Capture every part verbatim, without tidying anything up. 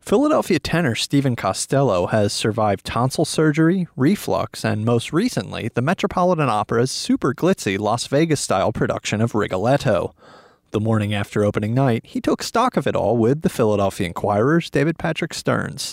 Philadelphia tenor Stephen Costello has survived tonsil surgery, reflux, and most recently, the Metropolitan Opera's super glitzy Las Vegas-style production of Rigoletto. The morning after opening night, he took stock of it all with the Philadelphia Inquirer's David Patrick Stearns.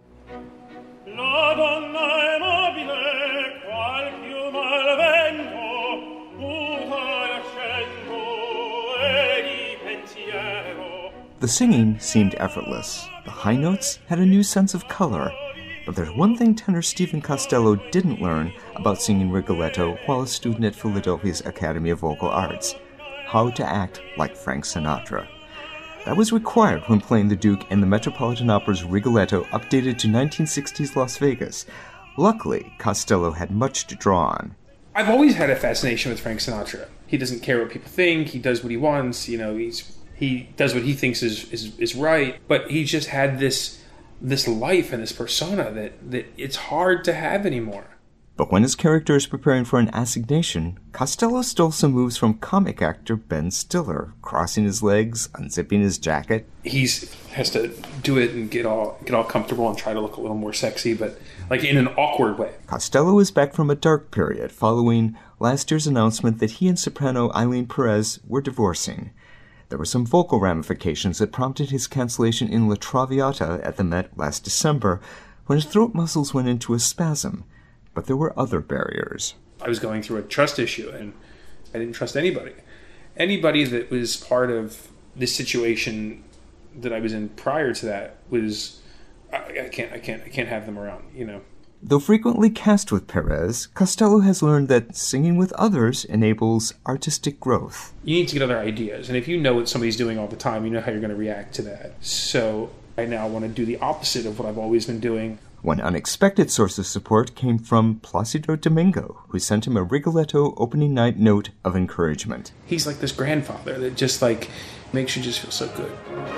The singing seemed effortless. The high notes had a new sense of color. But there's one thing tenor Stephen Costello didn't learn about singing Rigoletto while a student at Philadelphia's Academy of Vocal Arts: how to act like Frank Sinatra. That was required when playing the Duke in the Metropolitan Opera's Rigoletto updated to nineteen sixties Las Vegas. Luckily, Costello had much to draw on. I've always had a fascination with Frank Sinatra. He doesn't care what people think. He does what he wants. You know, he's he does what he thinks is, is, is right. But he just had this this life and this persona that, that it's hard to have anymore. But when his character is preparing for an assignation, Costello stole some moves from comic actor Ben Stiller, crossing his legs, unzipping his jacket. He has to do it and get all get all comfortable and try to look a little more sexy, but like in an awkward way. Costello is back from a dark period following last year's announcement that he and soprano Eileen Perez were divorcing. There were some vocal ramifications that prompted his cancellation in La Traviata at the Met last December, when his throat muscles went into a spasm. But there were other barriers. I was going through a trust issue, and I didn't trust anybody. Anybody that was part of this situation that I was in prior to that was, I, I can't, I can't, I can't have them around, you know. Though frequently cast with Perez, Costello has learned that singing with others enables artistic growth. You need to get other ideas, and if you know what somebody's doing all the time, you know how you're going to react to that. So I now want to do the opposite of what I've always been doing. One unexpected source of support came from Placido Domingo, who sent him a Rigoletto opening night note of encouragement. He's like this grandfather that just like makes you just feel so good.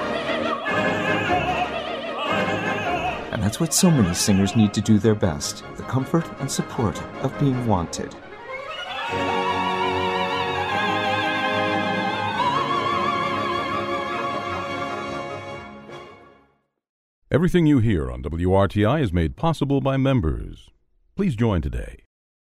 And that's what so many singers need to do their best, the comfort and support of being wanted. Everything you hear on W R T I is made possible by members. Please join today